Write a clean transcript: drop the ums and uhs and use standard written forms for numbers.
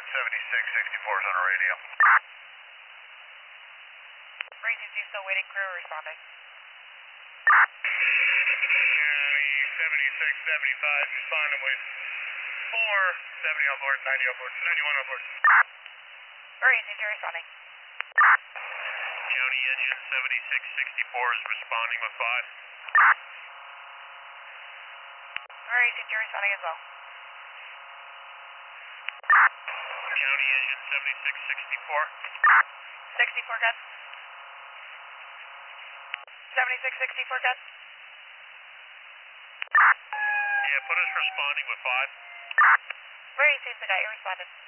7664 is on the radio. Racing 2 still waiting, crew responding. County 7675 responding with 470 on board, 90 on board, 91 on board. Racing 2 responding. County engine 7664 is responding with 5. Racing 2 responding as well. County engine 7664. 64 good. 7664 good. Yeah, put us responding with 5. Racing, the guy, you responded.